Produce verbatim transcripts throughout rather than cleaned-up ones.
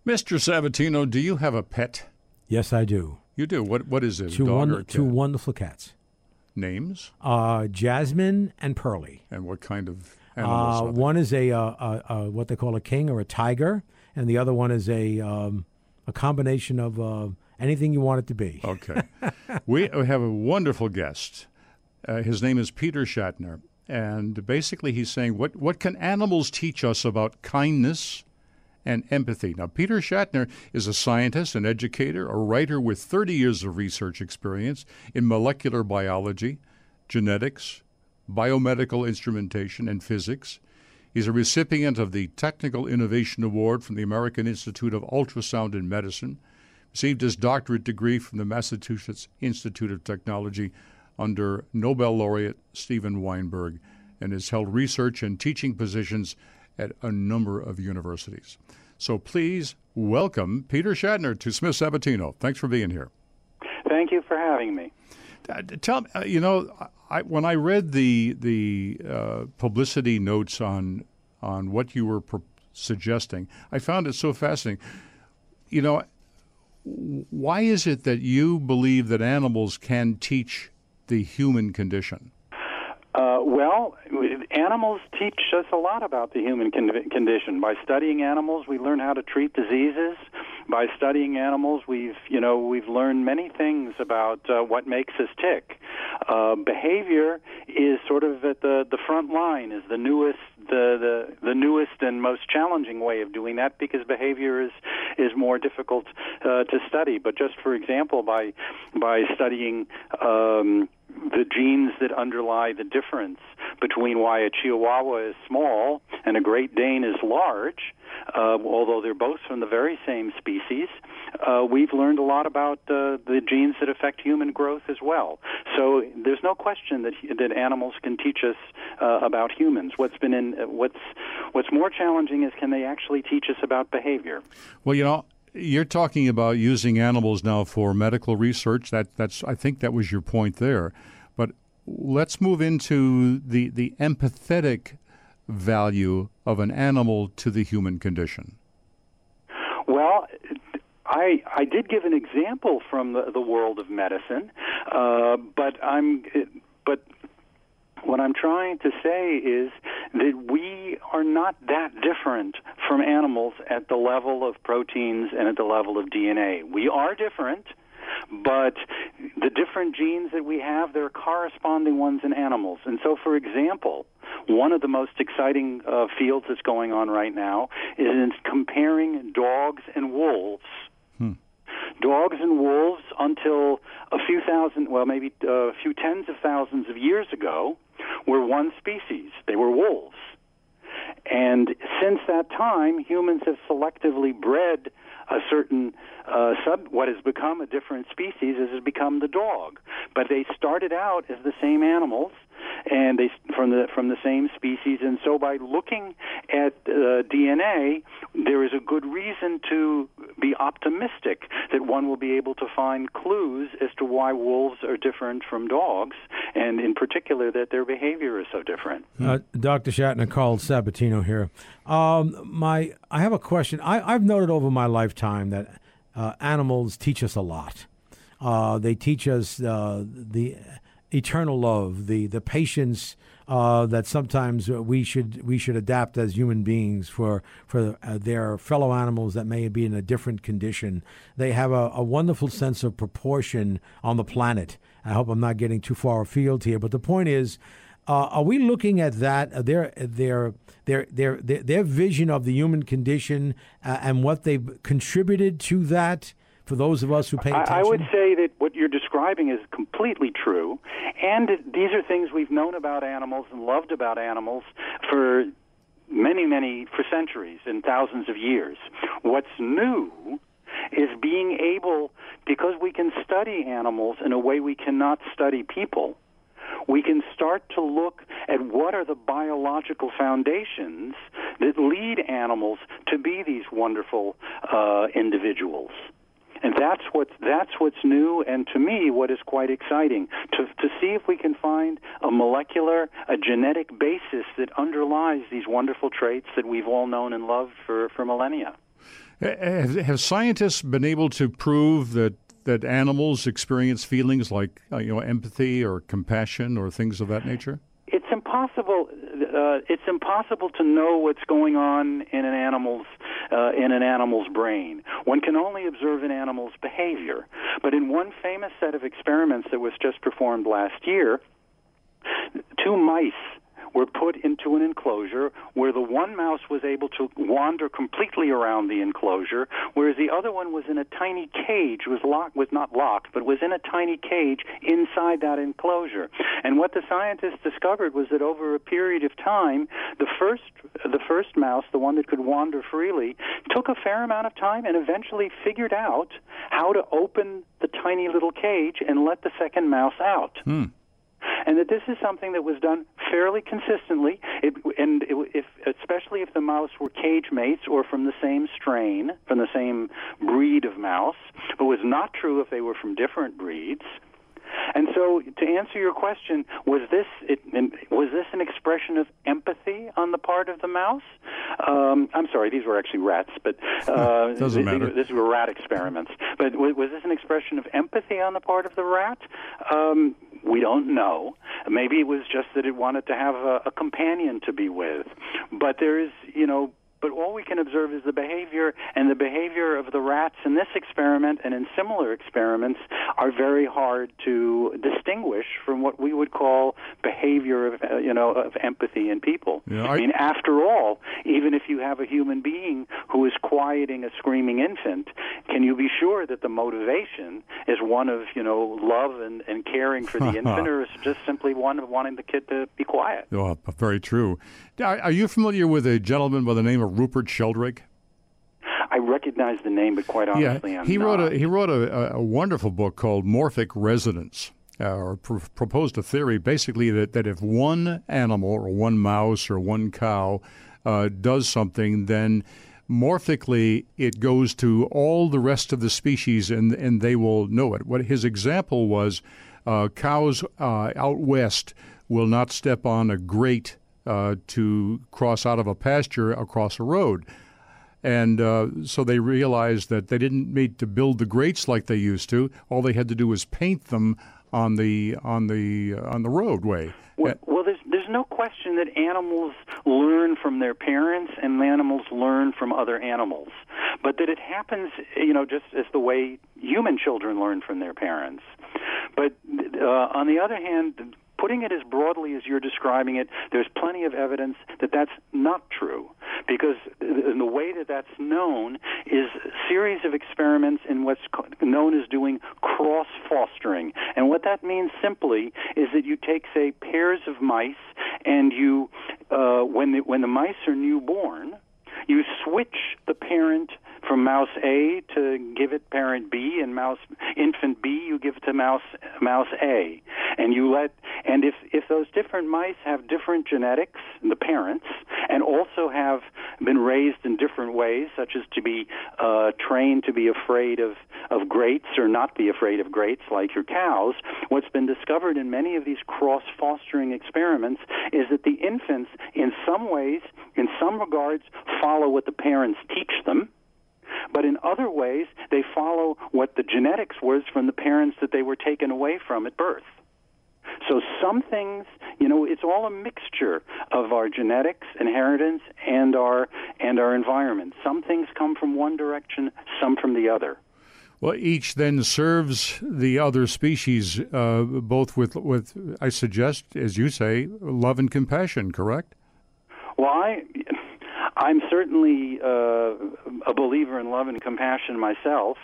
Mister Sabatino, do you have a pet? Yes, I do. You do? What? What is it? Two, a dog won- or a cat? two wonderful cats. Names? Uh, Jasmine and Pearly. And what kind of animals Uh, are they? one is a, uh, uh, uh, what they call a king or a tiger, and the other one is a um, a combination of uh, anything you want it to be. Okay. We have a wonderful guest. Uh, his name is Peter Shatner. And basically he's saying, what, what can animals teach us about kindness and empathy? Now, Peter Shatner is a scientist, an educator, a writer with thirty years of research experience in molecular biology, genetics, biomedical instrumentation, and physics. He's a recipient of the Technical Innovation Award from the American Institute of Ultrasound and Medicine, received his doctorate degree from the Massachusetts Institute of Technology under Nobel laureate Steven Weinberg, and has held research and teaching positions at a number of universities. So please welcome Peter Shatner to Smith Sabatino. Thanks for being here. Thank you for having me. Uh, tell me, uh, you know, I, when I read the the uh, publicity notes on on what you were pro- suggesting, I found it so fascinating. You know, why is it that you believe that animals can teach the human condition? Uh, well, animals teach us a lot about the human con- condition. By studying animals, we learn how to treat diseases. By studying animals, we've you know we've learned many things about uh, what makes us tick. Uh, behavior is sort of at the, the front line, is the newest the, the the newest and most challenging way of doing that, because behavior is is more difficult uh, to study. But just for example, by by studying um, the genes that underlie the difference between why a Chihuahua is small and a Great Dane is large, uh, although they're both from the very same species, uh, we've learned a lot about uh, the genes that affect human growth as well. So there's no question that that animals can teach us uh, about humans. What's been in what's what's more challenging is, can they actually teach us about behavior? Well, you know, you're talking about using animals now for medical research. That that's I think that was your point there. But let's move into the the empathetic value of an animal to the human condition. Well, I I did give an example from the, the world of medicine, uh, but I'm but what I'm trying to say is that we are not that different from animals at the level of proteins and at the level of D N A. We are different, but the different genes that we have, there are corresponding ones in animals. And so, for example, one of the most exciting uh, fields that's going on right now is in comparing dogs and wolves. Hmm. Dogs and wolves, until a few thousand, well, maybe a few tens of thousands of years ago, were one species. They were wolves. And since that time, humans have selectively bred a certain uh, sub, what has become a different species, has become the dog. But they started out as the same animals, and they from the from the same species. And so, by looking at uh, D N A, there is a good reason to be optimistic that one will be able to find clues as to why wolves are different from dogs, and in particular that their behavior is so different. Uh, Doctor Shatner, Carl Sabatino here. Um, my, I have a question. I, I've noted over my lifetime that uh, animals teach us a lot. Uh, they teach us uh, the eternal love, the the patience uh, that sometimes we should we should adapt as human beings for for uh, their fellow animals that may be in a different condition. They have a, a wonderful sense of proportion on the planet. I hope I'm not getting too far afield here, but the point is, uh, are we looking at that uh, their their their their their their vision of the human condition uh, and what they've contributed to that? For those of us who pay attention? I would say that what you're describing is completely true, and these are things we've known about animals and loved about animals for many, many, for centuries and thousands of years. What's new is being able, because we can study animals in a way we cannot study people, we can start to look at what are the biological foundations that lead animals to be these wonderful uh, individuals. And that's what's, that's what's new, and to me, what is quite exciting, to, to see if we can find a molecular, a genetic basis that underlies these wonderful traits that we've all known and loved for, for millennia. Have, have scientists been able to prove that, that animals experience feelings like uh, you know empathy or compassion or things of that nature? It's impossible. Uh, it's impossible to know what's going on in an animal's uh, in an animal's brain. One can only observe an animal's behavior. But in one famous set of experiments that was just performed last year, two mice were put into an enclosure where the one mouse was able to wander completely around the enclosure, whereas the other one was in a tiny cage, was locked, was not locked, but was in a tiny cage inside that enclosure. And what the scientists discovered was that over a period of time, the first, the first mouse, the one that could wander freely, took a fair amount of time and eventually figured out how to open the tiny little cage and let the second mouse out. Hmm. And that this is something that was done fairly consistently, it, and it, if, especially if the mouse were cage mates or from the same strain, from the same breed of mouse, but was not true if they were from different breeds. And so, to answer your question, was this it, was this an expression of empathy on the part of the mouse? Um, I'm sorry, these were actually rats, but uh, doesn't th- matter. These were rat experiments. But w- was this an expression of empathy on the part of the rat? Um, we don't know. Maybe it was just that it wanted to have a, a companion to be with. But there is, you know. But all we can observe is the behavior, and the behavior of the rats in this experiment and in similar experiments are very hard to distinguish from what we would call behavior of, uh, you know, of empathy in people. Yeah, I... I mean, after all, even if you have a human being who is quieting a screaming infant, can you be sure that the motivation is one of, you know, love and, and caring for the infant, or is it just simply one of wanting the kid to be quiet? Oh, very true. Are you familiar with a gentleman by the name of Rupert Sheldrake? I recognize the name, but quite honestly, yeah, I'm he not. wrote a he wrote a, a wonderful book called Morphic Resonance, uh, or pr- proposed a theory basically that, that if one animal or one mouse or one cow uh, does something, then morphically it goes to all the rest of the species, and and they will know it. What his example was, uh, cows uh, out west will not step on a grate Uh, to cross out of a pasture across a road. And uh, so they realized that they didn't need to build the grates like they used to. All they had to do was paint them on the on the uh, on the roadway. Well, well, there's there's no question that animals learn from their parents and animals learn from other animals, but that it happens, you know, just as the way human children learn from their parents. But uh, on the other hand, putting it as broadly as you're describing it, there's plenty of evidence that that's not true, because the way that that's known is a series of experiments in what's known as doing cross-fostering. And what that means simply is that you take, say, pairs of mice, and you, uh, when the, when the mice are newborn, you switch the parent from mouse A to give it parent B, and mouse infant B you give to mouse mouse A, and you let and if if those different mice have different genetics, the parents, and also have been raised in different ways, such as to be uh, trained to be afraid of of grates or not be afraid of grates, like your cows, what's been discovered in many of these cross-fostering experiments is that the infants, in some ways, in some regards, follow what the parents teach them. But in other ways, they follow what the genetics was from the parents that they were taken away from at birth. So some things, you know, it's all a mixture of our genetics, inheritance, and our and our environment. Some things come from one direction, some from the other. Well, each then serves the other species, uh, both with, with, I suggest, as you say, love and compassion, correct? Well, I... I'm certainly uh, a believer in love and compassion myself.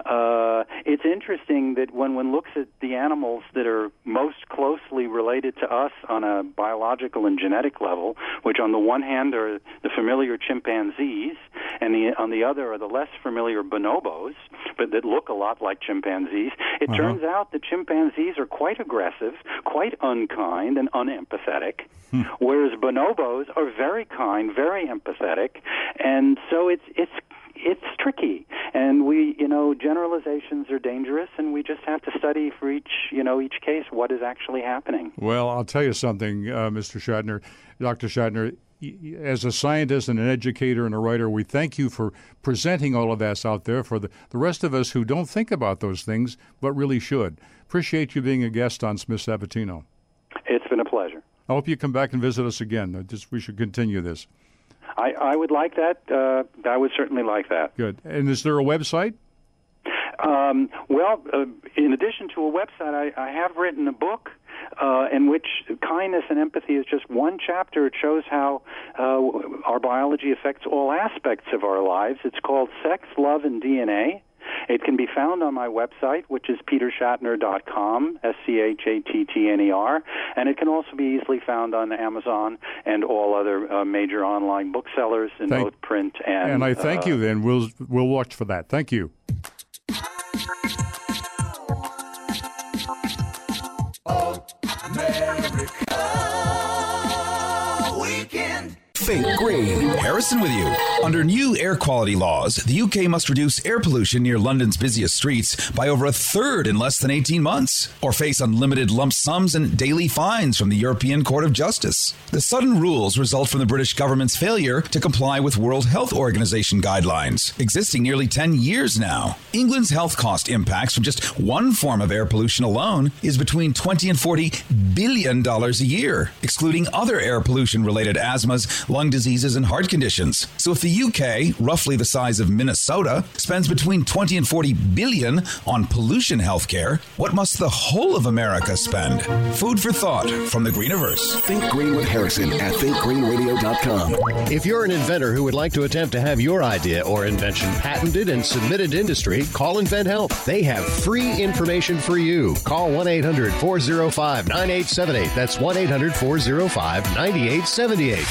Uh, it's interesting that when one looks at the animals that are most closely related to us on a biological and genetic level, which on the one hand are the familiar chimpanzees, and the, on the other are the less familiar bonobos, but that look a lot like chimpanzees, it uh-huh. turns out that chimpanzees are quite aggressive, quite unkind, and unempathetic, hmm. whereas bonobos are very kind, very empathetic, and so it's it's it's tricky, and we, you know, generalizations are dangerous, and we just have to study for each, you know, each case what is actually happening. Well, I'll tell you something, uh, Mister Shatner, Doctor Shatner. as a scientist and an educator and a writer, we thank you for presenting all of that out there for the, the rest of us who don't think about those things but really should. Appreciate you being a guest on Smith Sabatino. It's been a pleasure. I hope you come back and visit us again. I just we should continue this. I, I would like that. Uh, I would certainly like that. Good. And is there a website? Um, well, uh, in addition to a website, I, I have written a book uh, in which kindness and empathy is just one chapter. It shows how uh, our biology affects all aspects of our lives. It's called Sex, Love, and D N A. It can be found on my website, which is peter shatner dot com, S C H A T T N E R, and it can also be easily found on Amazon and all other uh, major online booksellers in thank, both print and... And I thank uh, you, then. We'll, we'll watch for that. Thank you. Think Green. Harrison with you. Under new air quality laws, the U K must reduce air pollution near London's busiest streets by over a third in less than eighteen months, or face unlimited lump sums and daily fines from the European Court of Justice. The sudden rules result from the British government's failure to comply with World Health Organization guidelines, existing nearly ten years now. England's health cost impacts from just one form of air pollution alone is between twenty and forty billion dollars a year, excluding other air pollution-related asthmas, lung diseases, and heart conditions. So if the U K, roughly the size of Minnesota, spends between twenty and forty billion on pollution healthcare, what must the whole of America spend? Food for thought from the Greeniverse. Think Green with Harrison at think green radio dot com. If you're an inventor who would like to attempt to have your idea or invention patented and submitted to industry, call Invent Help. They have free information for you. Call one eight hundred four oh five nine eight seven eight. That's one eight hundred four oh five nine eight seven eight.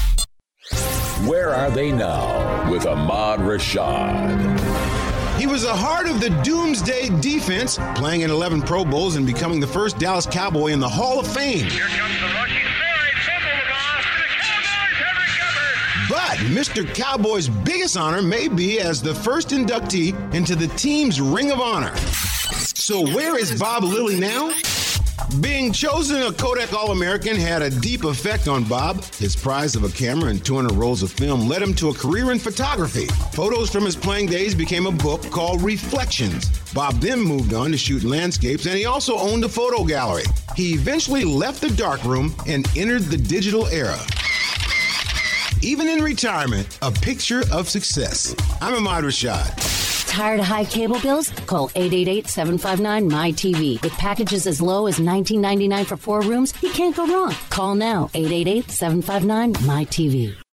Where Are They Now? With Ahmad Rashad. He was the heart of the Doomsday defense, playing in eleven Pro Bowls and becoming the first Dallas Cowboy in the Hall of Fame. Here comes the rushing third, fumble the loss, the Cowboys have recovered. But Mister Cowboy's biggest honor may be as the first inductee into the team's Ring of Honor. So where is Bob Lilly now? Being chosen a Kodak All-American had a deep effect on Bob. His prize of a camera and two hundred rolls of film led him to a career in photography. Photos from his playing days became a book called Reflections. Bob then moved on to shoot landscapes, and he also owned a photo gallery. He eventually left the darkroom and entered the digital era. Even in retirement, a picture of success. I'm Ahmad Rashad. Tired of high cable bills? Call eight eight eight, seven five nine, M Y T V. With packages as low as nineteen ninety-nine for four rooms, you can't go wrong. Call now, eight eight eight, seven five nine, M Y T V.